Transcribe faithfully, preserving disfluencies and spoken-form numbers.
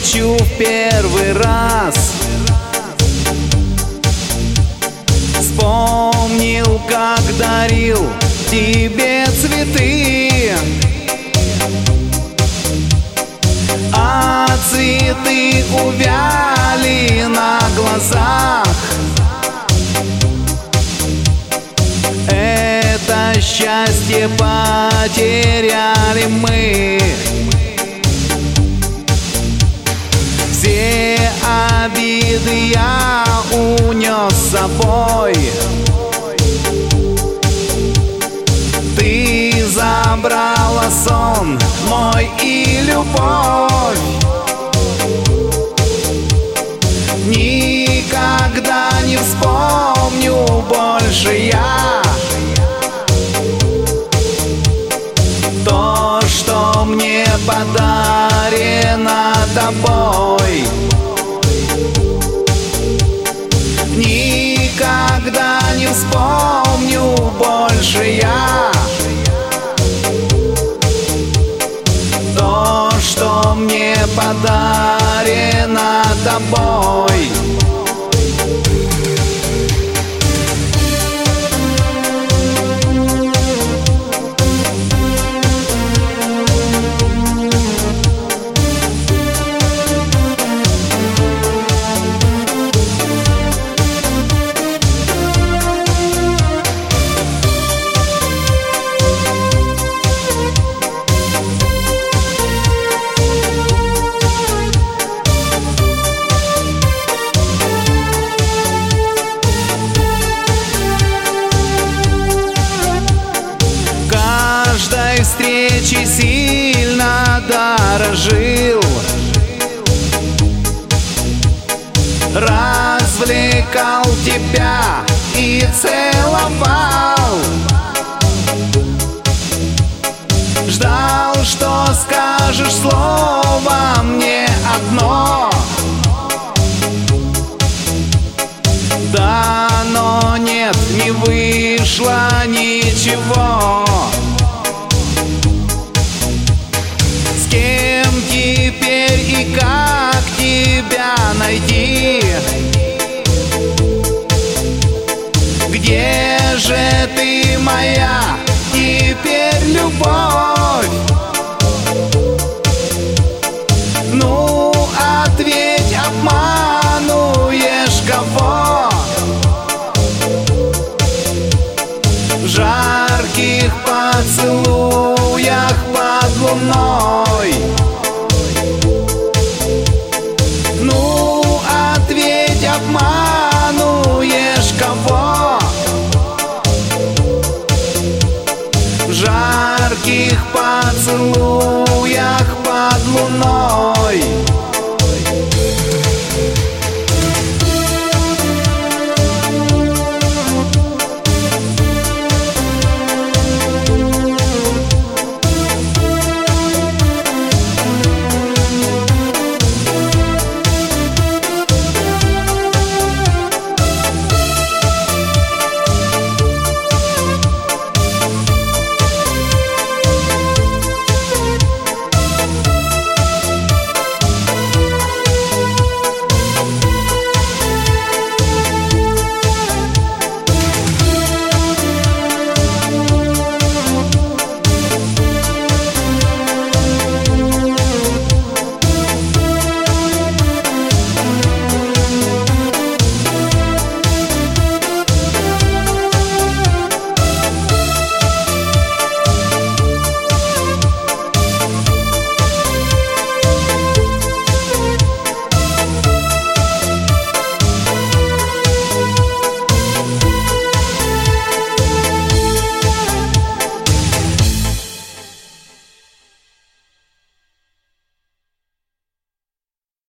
встречу в первый раз вспомнил, как дарил тебе цветы, а цветы увяли на глазах. Это счастье потеряли мы. Все обиды я унес с собой. Ты забрала сон мой и любовь. Никогда не вспомню больше я то, что мне подарено тобой. Никогда не вспомню больше я то, что мне подарено тобой. Каждой встречи сильно дорожил, развлекал тебя и целовал. Ждал, что скажешь слово мне одно. Да, но нет, не вышло ничего. С кем теперь и как тебя найти? Где же ты, моя теперь любовь? Ну, ответь, обманываешь кого? В жарких поцелуях под луной. Ну, ответь, обманываешь кого? В жарких поцелуях